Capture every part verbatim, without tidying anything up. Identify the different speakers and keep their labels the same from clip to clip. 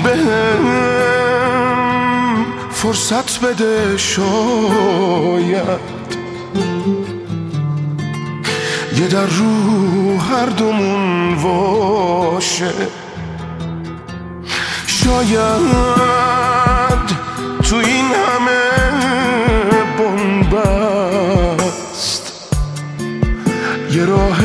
Speaker 1: بهم فرصت بده، شاید یه در رو هر دومون باشه. شاید تو این همه بنبست یه راه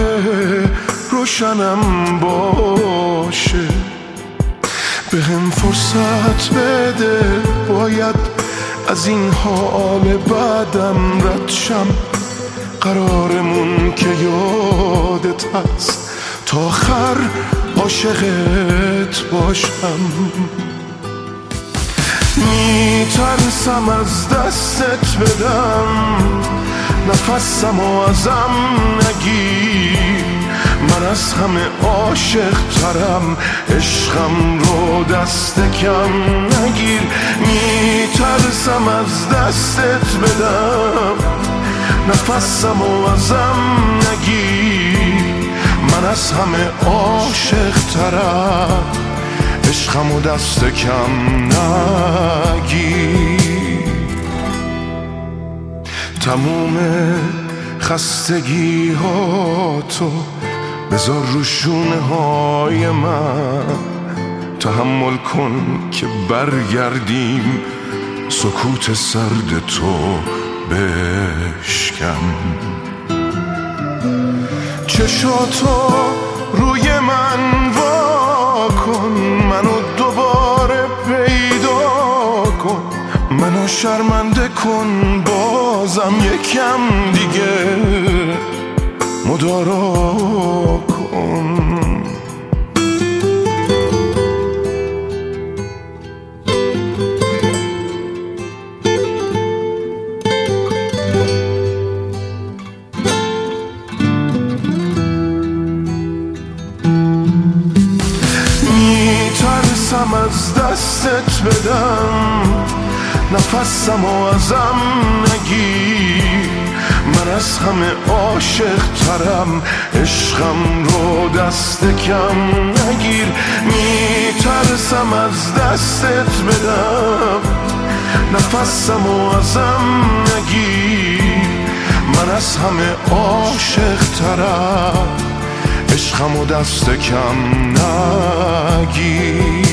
Speaker 1: روشنم باشه. به هم فرصت بده، باید از این حال بعدم رد شم. قرارمون که یادت هست تا آخر عاشقت باشم. میترسم از دستت بدم، نفسم و ازم نگیر. من از همه عاشق ترم، عشقم رو دست کم نگیر. میترسم از دستت بدم، نفسم و ازم نگیر. من از همه عاشق ترم، عشقم و دست کم نگیر. تموم خستگی ها تو بذار رو شونه های من. تحمل کن که برگردیم، سکوت سرد تو بشکن. چشاتو روی من وا کن، منو دوباره پیدا کن. منو شرمنده کن بازم یکم دیگه، مدارا کن. میترسم از دستت بدم، نفسم و ازم نگیر. من از همه عاشق ترم، عشقم رو دست کم نگیر. میترسم از دستت بدم، نفسم و ازم نگیر. من از همه عاشق ترم، عشقم و دست کم نگیر.